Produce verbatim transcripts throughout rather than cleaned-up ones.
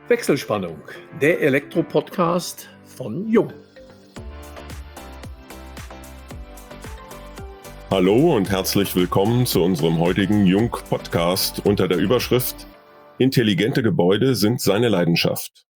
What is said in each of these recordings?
Wechselspannung, der Elektro-Podcast von Jung. Hallo und herzlich willkommen zu unserem heutigen Jung-Podcast unter der Überschrift Intelligente Gebäude sind seine Leidenschaft.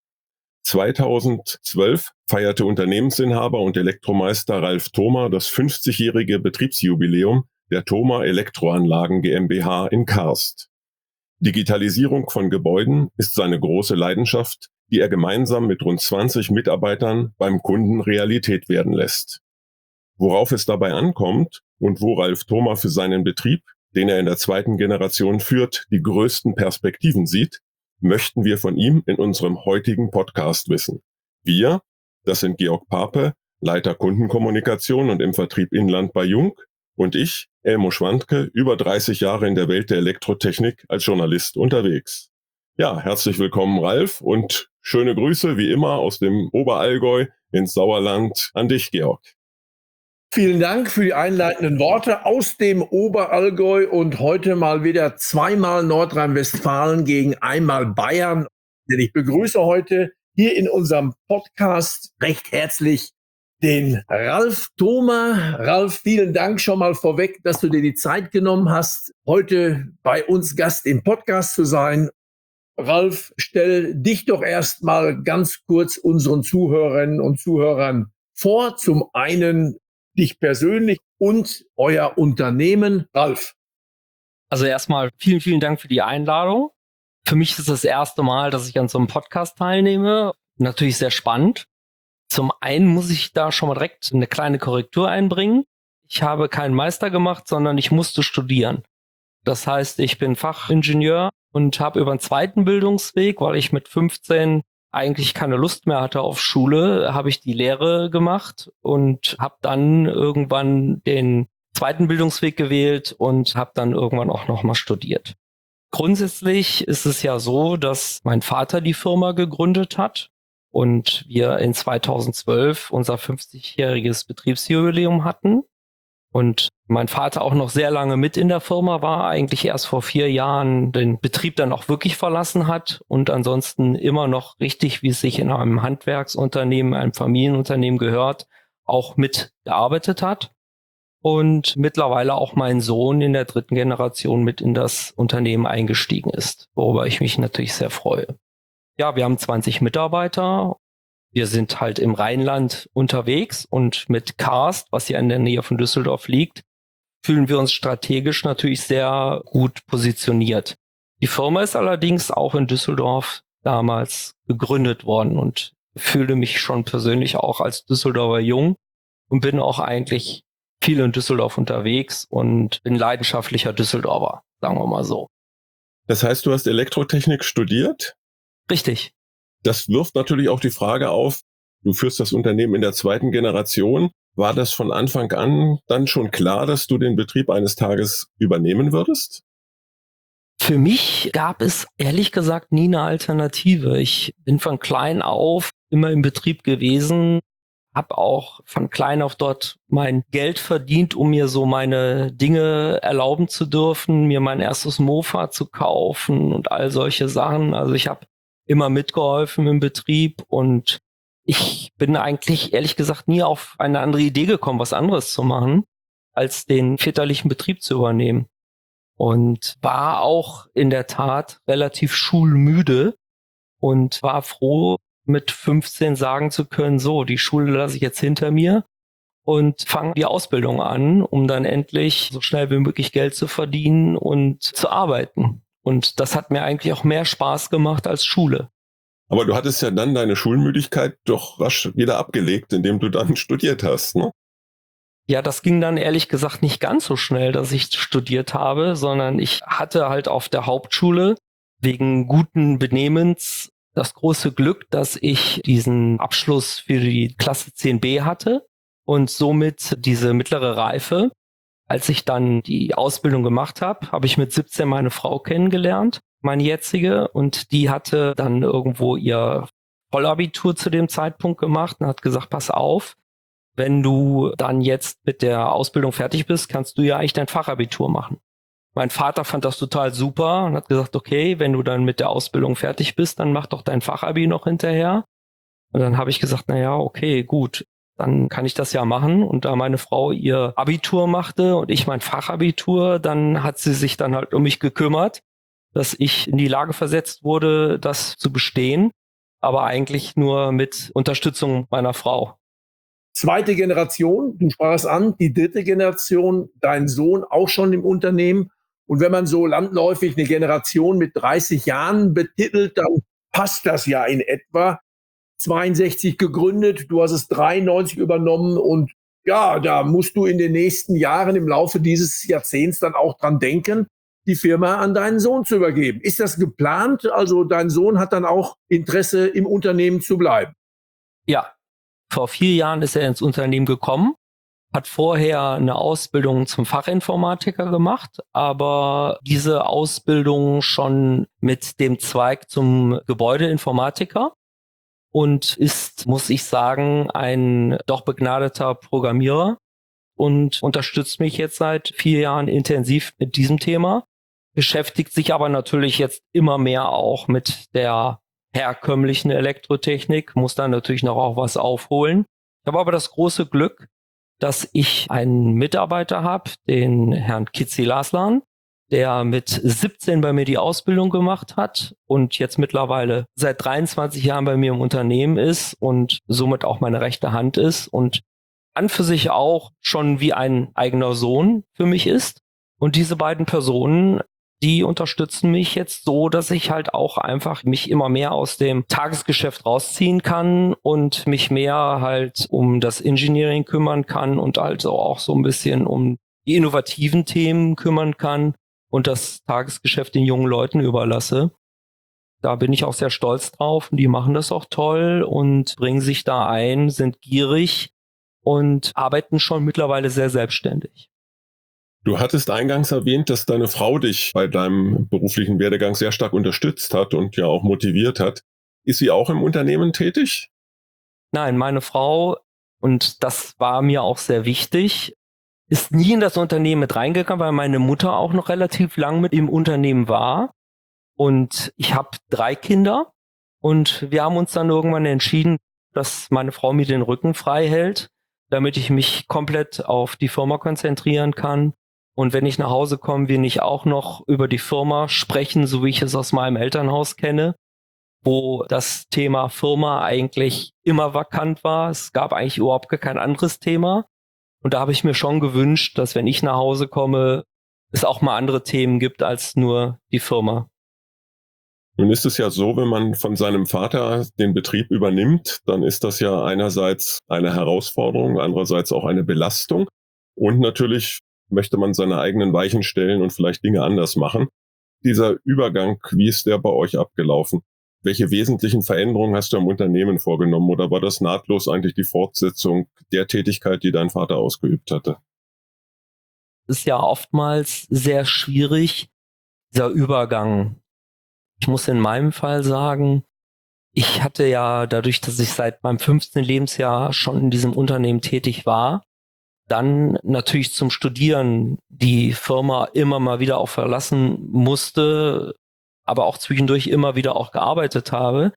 zweitausendzwölf feierte Unternehmensinhaber und Elektromeister Ralf Thoma das fünfzigjährige Betriebsjubiläum der Thoma Elektroanlagen GmbH in Karst. Digitalisierung von Gebäuden ist seine große Leidenschaft, die er gemeinsam mit rund zwanzig Mitarbeitern beim Kunden Realität werden lässt. Worauf es dabei ankommt und wo Ralf Thoma für seinen Betrieb, den er in der zweiten Generation führt, die größten Perspektiven sieht, möchten wir von ihm in unserem heutigen Podcast wissen. Wir, das sind Georg Pape, Leiter Kundenkommunikation und im Vertrieb Inland bei Jung, und ich, Elmo Schwandke, über dreißig Jahre in der Welt der Elektrotechnik als Journalist unterwegs. Ja, herzlich willkommen, Ralf, und schöne Grüße wie immer aus dem Oberallgäu ins Sauerland an dich, Georg. Vielen Dank für die einleitenden Worte aus dem Oberallgäu und heute mal wieder zweimal Nordrhein-Westfalen gegen einmal Bayern. Denn ich begrüße heute hier in unserem Podcast recht herzlich den Ralf Thoma. Ralf, vielen Dank schon mal vorweg, dass du dir die Zeit genommen hast, heute bei uns Gast im Podcast zu sein. Ralf, stell dich doch erst mal ganz kurz unseren Zuhörerinnen und Zuhörern vor. Zum einen dich persönlich und euer Unternehmen. Ralf. Also erstmal vielen, vielen Dank für die Einladung. Für mich ist es das erste Mal, dass ich an so einem Podcast teilnehme. Natürlich sehr spannend. Zum einen muss ich da schon mal direkt eine kleine Korrektur einbringen. Ich habe keinen Meister gemacht, sondern ich musste studieren. Das heißt, ich bin Fachingenieur und habe über einen zweiten Bildungsweg, weil ich mit fünfzehn eigentlich keine Lust mehr hatte auf Schule, habe ich die Lehre gemacht und habe dann irgendwann den zweiten Bildungsweg gewählt und habe dann irgendwann auch nochmal studiert. Grundsätzlich ist es ja so, dass mein Vater die Firma gegründet hat und wir in zweitausendzwölf unser fünfzigjähriges Betriebsjubiläum hatten. Und mein Vater auch noch sehr lange mit in der Firma war, eigentlich erst vor vier Jahren den Betrieb dann auch wirklich verlassen hat und ansonsten immer noch richtig, wie es sich in einem Handwerksunternehmen, einem Familienunternehmen gehört, auch mitgearbeitet hat. Und mittlerweile auch mein Sohn in der dritten Generation mit in das Unternehmen eingestiegen ist, worüber ich mich natürlich sehr freue. Ja, wir haben zwanzig Mitarbeiter. Wir sind halt im Rheinland unterwegs und mit Karst, was hier in der Nähe von Düsseldorf liegt, fühlen wir uns strategisch natürlich sehr gut positioniert. Die Firma ist allerdings auch in Düsseldorf damals gegründet worden und fühle mich schon persönlich auch als Düsseldorfer Jung und bin auch eigentlich viel in Düsseldorf unterwegs und bin leidenschaftlicher Düsseldorfer, sagen wir mal so. Das heißt, du hast Elektrotechnik studiert? Richtig. Das wirft natürlich auch die Frage auf, du führst das Unternehmen in der zweiten Generation. War das von Anfang an dann schon klar, dass du den Betrieb eines Tages übernehmen würdest? Für mich gab es ehrlich gesagt nie eine Alternative. Ich bin von klein auf immer im Betrieb gewesen, habe auch von klein auf dort mein Geld verdient, um mir so meine Dinge erlauben zu dürfen, mir mein erstes Mofa zu kaufen und all solche Sachen. Also ich habe immer mitgeholfen im Betrieb und ich bin eigentlich ehrlich gesagt nie auf eine andere Idee gekommen, was anderes zu machen, als den väterlichen Betrieb zu übernehmen. Und war auch in der Tat relativ schulmüde und war froh, mit fünfzehn sagen zu können, so, die Schule lasse ich jetzt hinter mir und fange die Ausbildung an, um dann endlich so schnell wie möglich Geld zu verdienen und zu arbeiten. Und das hat mir eigentlich auch mehr Spaß gemacht als Schule. Aber du hattest ja dann deine Schulmüdigkeit doch rasch wieder abgelegt, indem du dann studiert hast, ne? Ja, das ging dann ehrlich gesagt nicht ganz so schnell, dass ich studiert habe, sondern ich hatte halt auf der Hauptschule wegen guten Benehmens das große Glück, dass ich diesen Abschluss für die Klasse zehn b hatte und somit diese mittlere Reife. Als ich dann die Ausbildung gemacht habe, habe ich mit siebzehn meine Frau kennengelernt, meine jetzige, und die hatte dann irgendwo ihr Vollabitur zu dem Zeitpunkt gemacht und hat gesagt, pass auf, wenn du dann jetzt mit der Ausbildung fertig bist, kannst du ja eigentlich dein Fachabitur machen. Mein Vater fand das total super und hat gesagt, okay, wenn du dann mit der Ausbildung fertig bist, dann mach doch dein Fachabi noch hinterher. Und dann habe ich gesagt, na ja, okay, gut, dann kann ich das ja machen. Und da meine Frau ihr Abitur machte und ich mein Fachabitur, dann hat sie sich dann halt um mich gekümmert, dass ich in die Lage versetzt wurde, das zu bestehen, aber eigentlich nur mit Unterstützung meiner Frau. Zweite Generation, du sprachst an, die dritte Generation, dein Sohn auch schon im Unternehmen. Und wenn man so landläufig eine Generation mit dreißig Jahren betitelt, dann passt das ja in etwa. zweiundsechzig gegründet, du hast es dreiundneunzig übernommen und ja, da musst du in den nächsten Jahren im Laufe dieses Jahrzehnts dann auch dran denken, die Firma an deinen Sohn zu übergeben. Ist das geplant? Also dein Sohn hat dann auch Interesse, im Unternehmen zu bleiben? Ja, vor vier Jahren ist er ins Unternehmen gekommen, hat vorher eine Ausbildung zum Fachinformatiker gemacht, aber diese Ausbildung schon mit dem Zweig zum Gebäudeinformatiker und ist, muss ich sagen, ein doch begnadeter Programmierer und unterstützt mich jetzt seit vier Jahren intensiv mit diesem Thema, beschäftigt sich aber natürlich jetzt immer mehr auch mit der herkömmlichen Elektrotechnik, muss dann natürlich noch auch was aufholen. Ich habe aber das große Glück, dass ich einen Mitarbeiter habe, den Herrn Kitzilaslan, der mit siebzehn bei mir die Ausbildung gemacht hat und jetzt mittlerweile seit dreiundzwanzig Jahren bei mir im Unternehmen ist und somit auch meine rechte Hand ist und an für sich auch schon wie ein eigener Sohn für mich ist. Und diese beiden Personen, die unterstützen mich jetzt so, dass ich halt auch einfach mich immer mehr aus dem Tagesgeschäft rausziehen kann und mich mehr halt um das Engineering kümmern kann und also auch so ein bisschen um die innovativen Themen kümmern kann und das Tagesgeschäft den jungen Leuten überlasse. Da bin ich auch sehr stolz drauf und die machen das auch toll und bringen sich da ein, sind gierig und arbeiten schon mittlerweile sehr selbstständig. Du hattest eingangs erwähnt, dass deine Frau dich bei deinem beruflichen Werdegang sehr stark unterstützt hat und ja auch motiviert hat. Ist sie auch im Unternehmen tätig? Nein, meine Frau, und das war mir auch sehr wichtig, ist nie in das Unternehmen mit reingegangen, weil meine Mutter auch noch relativ lang mit im Unternehmen war. Und ich habe drei Kinder und wir haben uns dann irgendwann entschieden, dass meine Frau mir den Rücken frei hält, damit ich mich komplett auf die Firma konzentrieren kann. Und wenn ich nach Hause komme, wir nicht auch noch über die Firma sprechen, so wie ich es aus meinem Elternhaus kenne, wo das Thema Firma eigentlich immer vakant war. Es gab eigentlich überhaupt kein anderes Thema. Und da habe ich mir schon gewünscht, dass wenn ich nach Hause komme, es auch mal andere Themen gibt als nur die Firma. Nun ist es ja so, wenn man von seinem Vater den Betrieb übernimmt, dann ist das ja einerseits eine Herausforderung, andererseits auch eine Belastung. Und natürlich möchte man seine eigenen Weichen stellen und vielleicht Dinge anders machen. Dieser Übergang, wie ist der bei euch abgelaufen? Welche wesentlichen Veränderungen hast du im Unternehmen vorgenommen oder war das nahtlos eigentlich die Fortsetzung der Tätigkeit, die dein Vater ausgeübt hatte? Es ist ja oftmals sehr schwierig, dieser Übergang. Ich muss in meinem Fall sagen, ich hatte ja dadurch, dass ich seit meinem fünfzehnten Lebensjahr schon in diesem Unternehmen tätig war, dann natürlich zum Studieren die Firma immer mal wieder auch verlassen musste, aber auch zwischendurch immer wieder auch gearbeitet habe,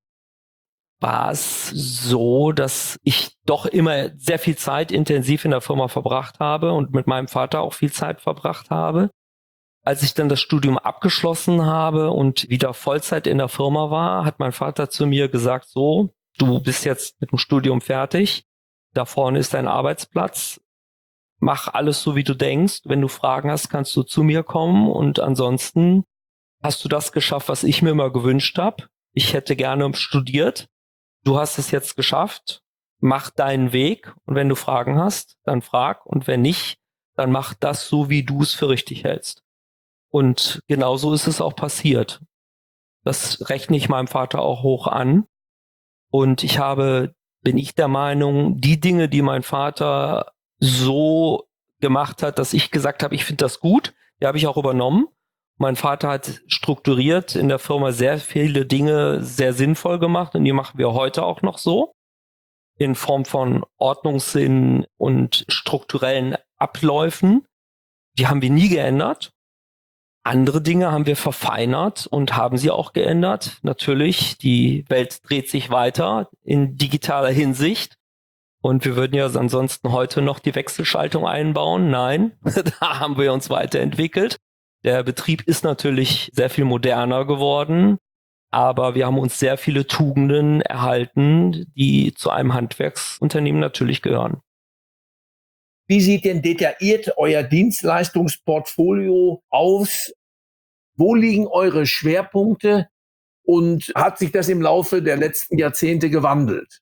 war es so, dass ich doch immer sehr viel Zeit intensiv in der Firma verbracht habe und mit meinem Vater auch viel Zeit verbracht habe. Als ich dann das Studium abgeschlossen habe und wieder Vollzeit in der Firma war, hat mein Vater zu mir gesagt, so, du bist jetzt mit dem Studium fertig, da vorne ist dein Arbeitsplatz, mach alles so, wie du denkst. Wenn du Fragen hast, kannst du zu mir kommen und ansonsten hast du das geschafft, was ich mir immer gewünscht habe. Ich hätte gerne studiert. Du hast es jetzt geschafft. Mach deinen Weg und wenn du Fragen hast, dann frag und wenn nicht, dann mach das so, wie du es für richtig hältst. Und genauso ist es auch passiert. Das rechne ich meinem Vater auch hoch an. Und ich habe, bin ich der Meinung, die Dinge, die mein Vater so gemacht hat, dass ich gesagt habe, ich finde das gut, die habe ich auch übernommen. Mein Vater hat strukturiert in der Firma sehr viele Dinge sehr sinnvoll gemacht und die machen wir heute auch noch so. In Form von Ordnungssinn und strukturellen Abläufen. Die haben wir nie geändert. Andere Dinge haben wir verfeinert und haben sie auch geändert. Natürlich, die Welt dreht sich weiter in digitaler Hinsicht. Und wir würden ja ansonsten heute noch die Wechselschaltung einbauen. Nein, da haben wir uns weiterentwickelt. Der Betrieb ist natürlich sehr viel moderner geworden, aber wir haben uns sehr viele Tugenden erhalten, die zu einem Handwerksunternehmen natürlich gehören. Wie sieht denn detailliert euer Dienstleistungsportfolio aus? Wo liegen eure Schwerpunkte und hat sich das im Laufe der letzten Jahrzehnte gewandelt?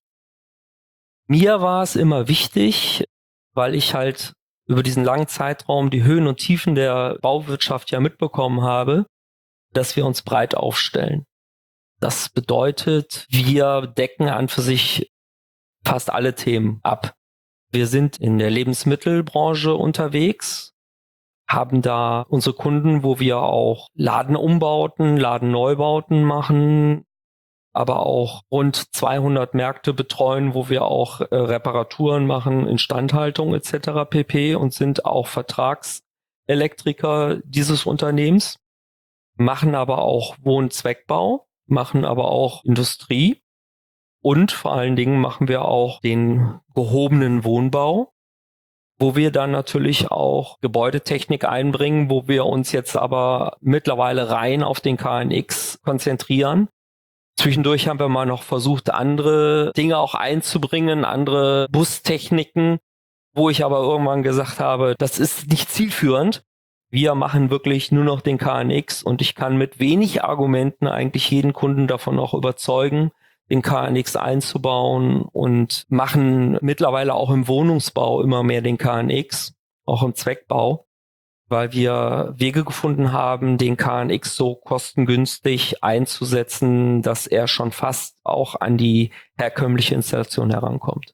Mir war es immer wichtig, weil ich halt über diesen langen Zeitraum die Höhen und Tiefen der Bauwirtschaft ja mitbekommen habe, dass wir uns breit aufstellen. Das bedeutet, wir decken an für sich fast alle Themen ab. Wir sind in der Lebensmittelbranche unterwegs, haben da unsere Kunden, wo wir auch Ladenumbauten, Ladenneubauten machen, aber auch rund zweihundert Märkte betreuen, wo wir auch äh, Reparaturen machen, Instandhaltung et cetera pp. Und sind auch Vertragselektriker dieses Unternehmens, machen aber auch Wohnzweckbau, machen aber auch Industrie. Und vor allen Dingen machen wir auch den gehobenen Wohnbau, wo wir dann natürlich auch Gebäudetechnik einbringen, wo wir uns jetzt aber mittlerweile rein auf den K N X konzentrieren. Zwischendurch haben wir mal noch versucht, andere Dinge auch einzubringen, andere Bustechniken, wo ich aber irgendwann gesagt habe, das ist nicht zielführend. Wir machen wirklich nur noch den K N X und ich kann mit wenig Argumenten eigentlich jeden Kunden davon auch überzeugen, den K N X einzubauen, und machen mittlerweile auch im Wohnungsbau immer mehr den K N X, auch im Zweckbau, weil wir Wege gefunden haben, den K N X so kostengünstig einzusetzen, dass er schon fast auch an die herkömmliche Installation herankommt.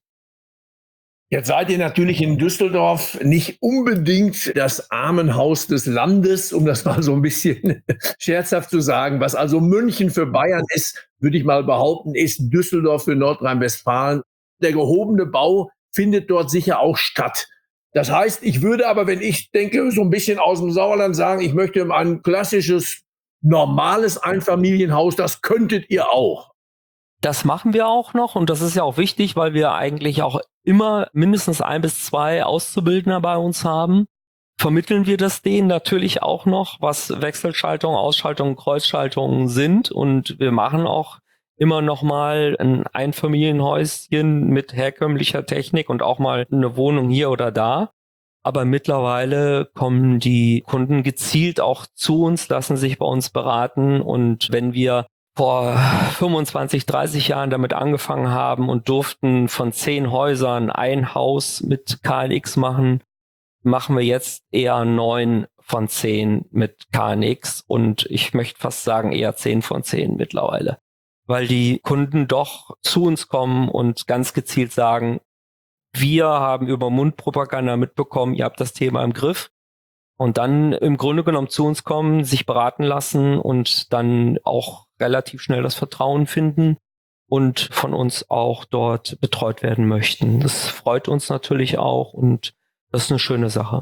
Jetzt seid ihr natürlich in Düsseldorf nicht unbedingt das Armenhaus des Landes, um das mal so ein bisschen scherzhaft zu sagen. Was also München für Bayern ist, würde ich mal behaupten, ist Düsseldorf für Nordrhein-Westfalen. Der gehobene Bau findet dort sicher auch statt. Das heißt, ich würde aber, wenn ich denke, so ein bisschen aus dem Sauerland sagen, ich möchte ein klassisches, normales Einfamilienhaus, das könntet ihr auch. Das machen wir auch noch, und das ist ja auch wichtig, weil wir eigentlich auch immer mindestens ein bis zwei Auszubildende bei uns haben. Vermitteln wir das denen natürlich auch noch, was Wechselschaltung, Ausschaltung, Kreuzschaltungen sind, und wir machen auch immer noch mal ein Einfamilienhäuschen mit herkömmlicher Technik und auch mal eine Wohnung hier oder da. Aber mittlerweile kommen die Kunden gezielt auch zu uns, lassen sich bei uns beraten, und wenn wir vor fünfundzwanzig, dreißig Jahren damit angefangen haben und durften von zehn Häusern ein Haus mit K N X machen, machen wir jetzt eher neun von zehn mit K N X, und ich möchte fast sagen eher zehn von zehn mittlerweile. Weil die Kunden doch zu uns kommen und ganz gezielt sagen, wir haben über Mundpropaganda mitbekommen, ihr habt das Thema im Griff. Und dann im Grunde genommen zu uns kommen, sich beraten lassen und dann auch relativ schnell das Vertrauen finden und von uns auch dort betreut werden möchten. Das freut uns natürlich auch, und das ist eine schöne Sache.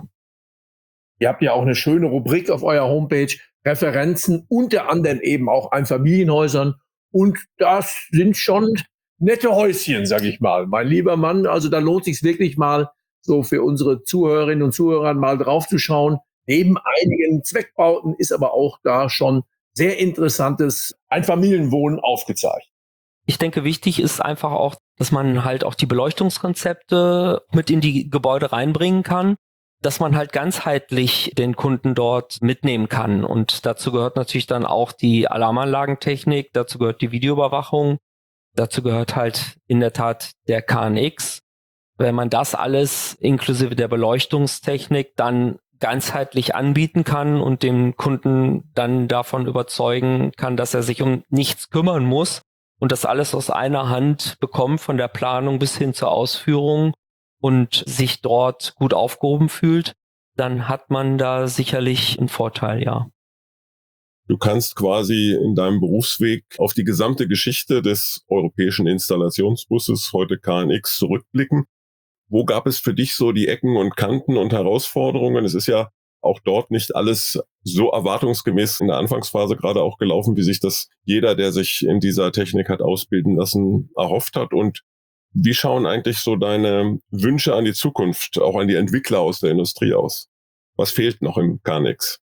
Ihr habt ja auch eine schöne Rubrik auf eurer Homepage, Referenzen, unter anderem eben auch Einfamilienhäusern. Und das sind schon nette Häuschen, sag ich mal. Mein lieber Mann, also da lohnt sich wirklich mal, so für unsere Zuhörerinnen und Zuhörer mal drauf zu schauen. Neben einigen Zweckbauten ist aber auch da schon sehr interessantes Einfamilienwohnen aufgezeigt. Ich denke, wichtig ist einfach auch, dass man halt auch die Beleuchtungskonzepte mit in die Gebäude reinbringen kann, dass man halt ganzheitlich den Kunden dort mitnehmen kann. Und dazu gehört natürlich dann auch die Alarmanlagentechnik, dazu gehört die Videoüberwachung, dazu gehört halt in der Tat der K N X. Wenn man das alles inklusive der Beleuchtungstechnik dann ganzheitlich anbieten kann und dem Kunden dann davon überzeugen kann, dass er sich um nichts kümmern muss und das alles aus einer Hand bekommt, von der Planung bis hin zur Ausführung, und sich dort gut aufgehoben fühlt, dann hat man da sicherlich einen Vorteil, ja. Du kannst quasi in deinem Berufsweg auf die gesamte Geschichte des europäischen Installationsbusses, heute K N X, zurückblicken. Wo gab es für dich so die Ecken und Kanten und Herausforderungen? Es ist ja auch dort nicht alles so erwartungsgemäß in der Anfangsphase gerade auch gelaufen, wie sich das jeder, der sich in dieser Technik hat ausbilden lassen, erhofft hat. Und wie schauen eigentlich so deine Wünsche an die Zukunft, auch an die Entwickler aus der Industrie aus? Was fehlt noch im K N X?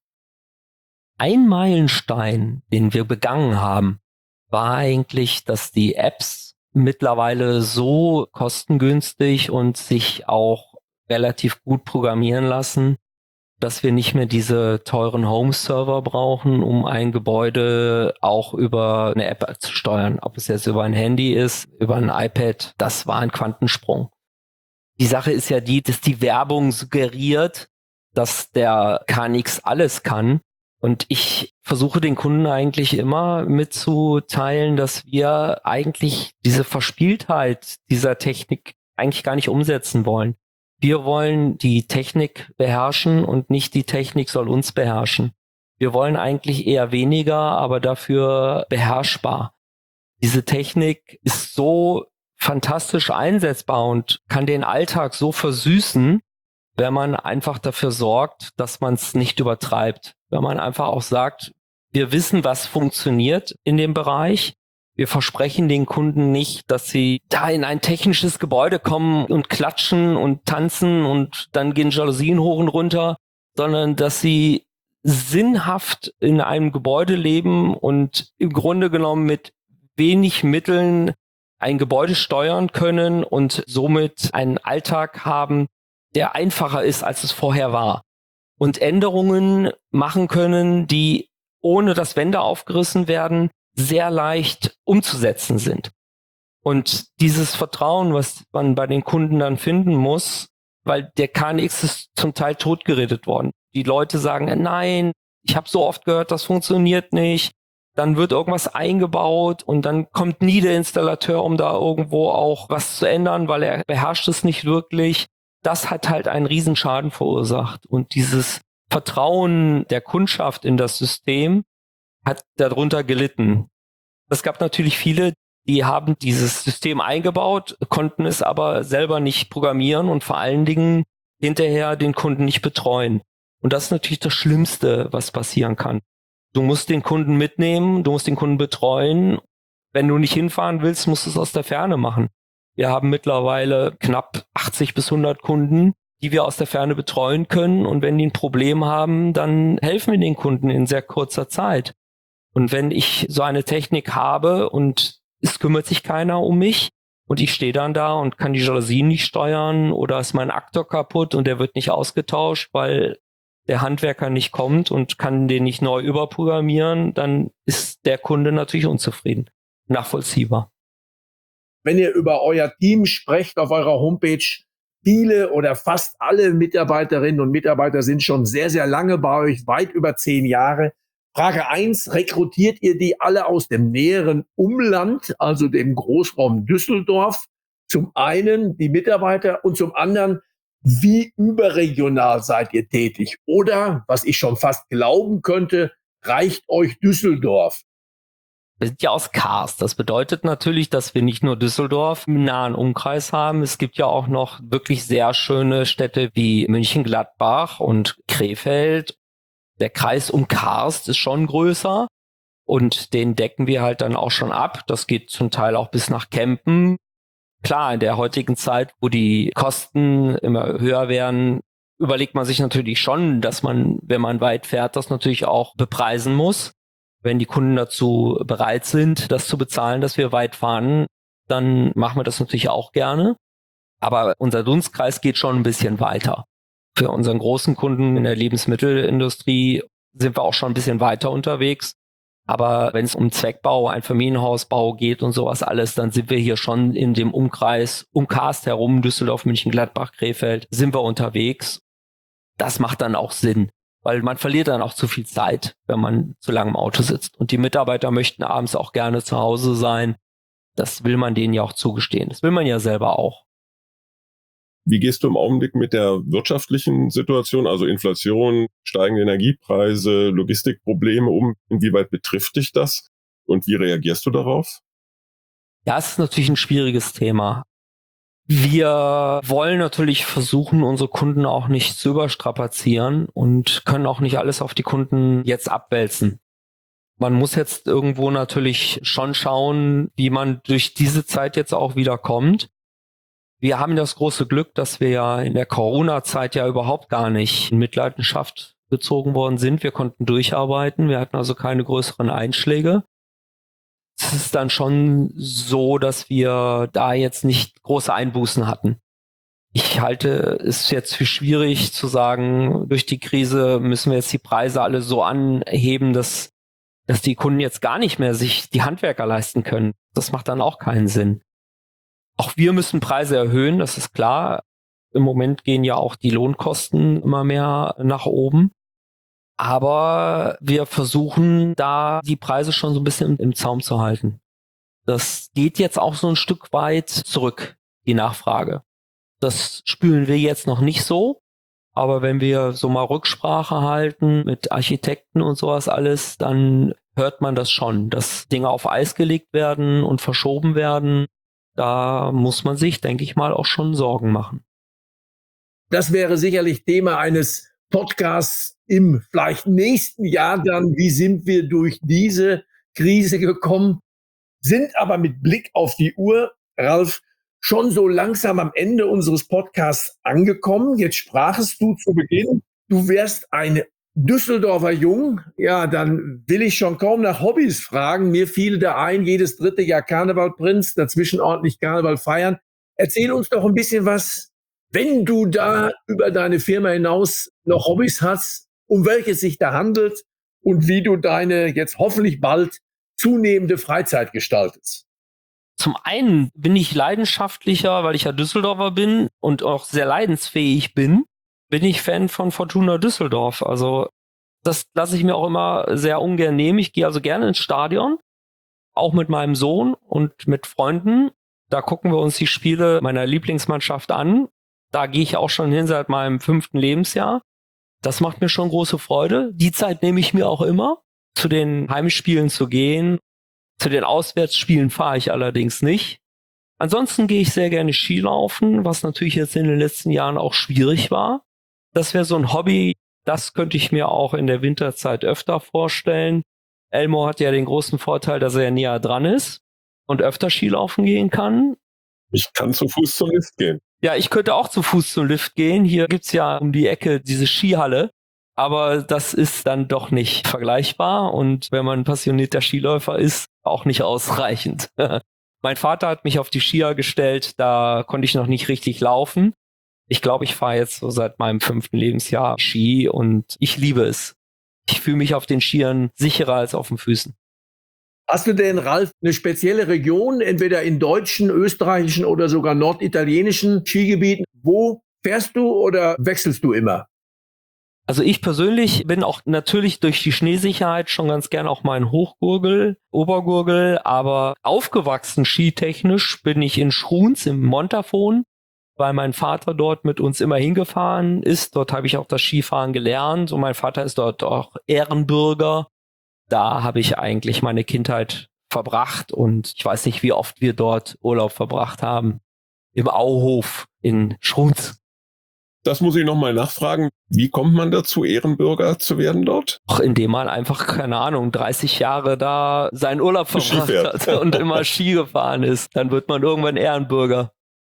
Ein Meilenstein, den wir begangen haben, war eigentlich, dass die Apps mittlerweile so kostengünstig und sich auch relativ gut programmieren lassen, dass wir nicht mehr diese teuren Home-Server brauchen, um ein Gebäude auch über eine App zu steuern. Ob es jetzt über ein Handy ist, über ein iPad, das war ein Quantensprung. Die Sache ist ja die, dass die Werbung suggeriert, dass der K N X alles kann. Und ich versuche den Kunden eigentlich immer mitzuteilen, dass wir eigentlich diese Verspieltheit dieser Technik eigentlich gar nicht umsetzen wollen. Wir wollen die Technik beherrschen und nicht die Technik soll uns beherrschen. Wir wollen eigentlich eher weniger, aber dafür beherrschbar. Diese Technik ist so fantastisch einsetzbar und kann den Alltag so versüßen, wenn man einfach dafür sorgt, dass man es nicht übertreibt. Wenn man einfach auch sagt, wir wissen, was funktioniert in dem Bereich. Wir versprechen den Kunden nicht, dass sie da in ein technisches Gebäude kommen und klatschen und tanzen und dann gehen Jalousien hoch und runter, sondern dass sie sinnhaft in einem Gebäude leben und im Grunde genommen mit wenig Mitteln ein Gebäude steuern können und somit einen Alltag haben, der einfacher ist, als es vorher war. Und Änderungen machen können, die ohne dass Wände aufgerissen werden, sehr leicht umzusetzen sind. Und dieses Vertrauen, was man bei den Kunden dann finden muss, weil der K N X ist zum Teil totgeredet worden. Die Leute sagen, nein, ich habe so oft gehört, das funktioniert nicht. Dann wird irgendwas eingebaut und dann kommt nie der Installateur, um da irgendwo auch was zu ändern, weil er beherrscht es nicht wirklich. Das hat halt einen Riesenschaden verursacht. Und dieses Vertrauen der Kundschaft in das System hat darunter gelitten. Es gab natürlich viele, die haben dieses System eingebaut, konnten es aber selber nicht programmieren und vor allen Dingen hinterher den Kunden nicht betreuen. Und das ist natürlich das Schlimmste, was passieren kann. Du musst den Kunden mitnehmen, du musst den Kunden betreuen. Wenn du nicht hinfahren willst, musst du es aus der Ferne machen. Wir haben mittlerweile knapp achtzig bis hundert Kunden, die wir aus der Ferne betreuen können. Und wenn die ein Problem haben, dann helfen wir den Kunden in sehr kurzer Zeit. Und wenn ich so eine Technik habe und es kümmert sich keiner um mich und ich stehe dann da und kann die Jalousien nicht steuern oder ist mein Aktor kaputt und der wird nicht ausgetauscht, weil der Handwerker nicht kommt und kann den nicht neu überprogrammieren, dann ist der Kunde natürlich unzufrieden. Nachvollziehbar. Wenn ihr über euer Team sprecht auf eurer Homepage, viele oder fast alle Mitarbeiterinnen und Mitarbeiter sind schon sehr, sehr lange bei euch, weit über zehn Jahre. Frage eins, rekrutiert ihr die alle aus dem näheren Umland, also dem Großraum Düsseldorf? Zum einen die Mitarbeiter und zum anderen, wie überregional seid ihr tätig? Oder, was ich schon fast glauben könnte, reicht euch Düsseldorf? Wir sind ja aus Karst. Das bedeutet natürlich, dass wir nicht nur Düsseldorf im nahen Umkreis haben. Es gibt ja auch noch wirklich sehr schöne Städte wie München-Gladbach und Krefeld. Der Kreis um Karst ist schon größer und den decken wir halt dann auch schon ab. Das geht zum Teil auch bis nach Kempen. Klar, in der heutigen Zeit, wo die Kosten immer höher werden, überlegt man sich natürlich schon, dass man, wenn man weit fährt, das natürlich auch bepreisen muss. Wenn die Kunden dazu bereit sind, das zu bezahlen, dass wir weit fahren, dann machen wir das natürlich auch gerne. Aber unser Dunstkreis geht schon ein bisschen weiter. Für unseren großen Kunden in der Lebensmittelindustrie sind wir auch schon ein bisschen weiter unterwegs. Aber wenn es um Zweckbau, ein Familienhausbau geht und sowas alles, dann sind wir hier schon in dem Umkreis, um Karst herum, Düsseldorf, München, Gladbach, Krefeld, sind wir unterwegs. Das macht dann auch Sinn, weil man verliert dann auch zu viel Zeit, wenn man zu lange im Auto sitzt. Und die Mitarbeiter möchten abends auch gerne zu Hause sein. Das will man denen ja auch zugestehen. Das will man ja selber auch. Wie gehst du im Augenblick mit der wirtschaftlichen Situation, also Inflation, steigende Energiepreise, Logistikprobleme um? Inwieweit betrifft dich das und wie reagierst du darauf? Ja, es ist natürlich ein schwieriges Thema. Wir wollen natürlich versuchen, unsere Kunden auch nicht zu überstrapazieren und können auch nicht alles auf die Kunden jetzt abwälzen. Man muss jetzt irgendwo natürlich schon schauen, wie man durch diese Zeit jetzt auch wieder kommt. Wir haben das große Glück, dass wir ja in der Corona-Zeit ja überhaupt gar nicht in Mitleidenschaft gezogen worden sind. Wir konnten durcharbeiten, wir hatten also keine größeren Einschläge. Es ist dann schon so, dass wir da jetzt nicht große Einbußen hatten. Ich halte es jetzt für schwierig zu sagen, durch die Krise müssen wir jetzt die Preise alle so anheben, dass, dass die Kunden jetzt gar nicht mehr sich die Handwerker leisten können. Das macht dann auch keinen Sinn. Auch wir müssen Preise erhöhen, das ist klar. Im Moment gehen ja auch die Lohnkosten immer mehr nach oben. Aber wir versuchen da die Preise schon so ein bisschen im Zaum zu halten. Das geht jetzt auch so ein Stück weit zurück, die Nachfrage. Das spüren wir jetzt noch nicht so. Aber wenn wir so mal Rücksprache halten mit Architekten und sowas alles, dann hört man das schon, dass Dinge auf Eis gelegt werden und verschoben werden. Da muss man sich, denke ich mal, auch schon Sorgen machen. Das wäre sicherlich Thema eines Podcasts im vielleicht nächsten Jahr dann. Wie sind wir durch diese Krise gekommen? Sind aber mit Blick auf die Uhr, Ralf, schon so langsam am Ende unseres Podcasts angekommen. Jetzt sprachest du zu Beginn, du wärst ein Düsseldorfer Jung. Ja, dann will ich schon kaum nach Hobbys fragen. Mir fiel da ein, jedes dritte Jahr Karnevalprinz, dazwischen ordentlich Karneval feiern. Erzähl uns doch ein bisschen was, wenn du da über deine Firma hinaus noch Hobbys hast, um welches sich da handelt und wie du deine jetzt hoffentlich bald zunehmende Freizeit gestaltest. Zum einen bin ich leidenschaftlicher, weil ich ja Düsseldorfer bin und auch sehr leidensfähig bin, bin ich Fan von Fortuna Düsseldorf. Also das lasse ich mir auch immer sehr ungern nehmen. Ich gehe also gerne ins Stadion, auch mit meinem Sohn und mit Freunden. Da gucken wir uns die Spiele meiner Lieblingsmannschaft an. Da gehe ich auch schon hin seit meinem fünften Lebensjahr. Das macht mir schon große Freude. Die Zeit nehme ich mir auch immer, zu den Heimspielen zu gehen. Zu den Auswärtsspielen fahre ich allerdings nicht. Ansonsten gehe ich sehr gerne Skilaufen, was natürlich jetzt in den letzten Jahren auch schwierig war. Das wäre so ein Hobby, das könnte ich mir auch in der Winterzeit öfter vorstellen. Elmo hat ja den großen Vorteil, dass er näher dran ist und öfter Skilaufen gehen kann. Ich kann zu Fuß zum Lift gehen. Ja, ich könnte auch zu Fuß zum Lift gehen. Hier gibt's ja um die Ecke diese Skihalle. Aber das ist dann doch nicht vergleichbar und wenn man ein passionierter Skiläufer ist, auch nicht ausreichend. Mein Vater hat mich auf die Skier gestellt, da konnte ich noch nicht richtig laufen. Ich glaube, ich fahre jetzt so seit meinem fünften Lebensjahr Ski und ich liebe es. Ich fühle mich auf den Skiern sicherer als auf den Füßen. Hast du denn, Ralf, eine spezielle Region, entweder in deutschen, österreichischen oder sogar norditalienischen Skigebieten? Wo fährst du oder wechselst du immer? Also ich persönlich bin auch natürlich durch die Schneesicherheit schon ganz gern auch mal in Hochgurgel, Obergurgel, aber aufgewachsen skitechnisch bin ich in Schruns im Montafon, weil mein Vater dort mit uns immer hingefahren ist. Dort habe ich auch das Skifahren gelernt und mein Vater ist dort auch Ehrenbürger. Da habe ich eigentlich meine Kindheit verbracht und ich weiß nicht, wie oft wir dort Urlaub verbracht haben. Im Auhof in Schruns. Das muss ich nochmal nachfragen. Wie kommt man dazu, Ehrenbürger zu werden dort? Ach, indem man einfach, keine Ahnung, dreißig Jahre da seinen Urlaub verbracht hat und immer Ski gefahren ist. Dann wird man irgendwann Ehrenbürger.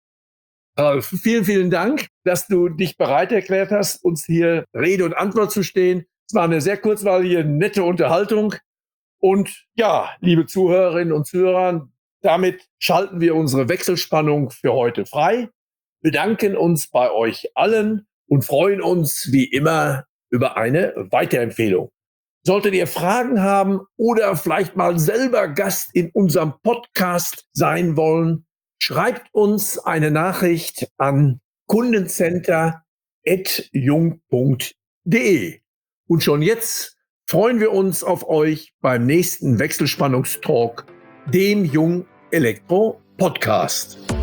Ralf, vielen, vielen Dank, dass du dich bereit erklärt hast, uns hier Rede und Antwort zu stehen. Es war eine sehr kurzweilige, nette Unterhaltung. Und ja, liebe Zuhörerinnen und Zuhörer, damit schalten wir unsere Wechselspannung für heute frei. Bedanken uns bei euch allen und freuen uns wie immer über eine Weiterempfehlung. Solltet ihr Fragen haben oder vielleicht mal selber Gast in unserem Podcast sein wollen, schreibt uns eine Nachricht an kundencenter at jung punkt de. Und schon jetzt freuen wir uns auf euch beim nächsten Wechselspannungstalk, dem Jung Elektro Podcast.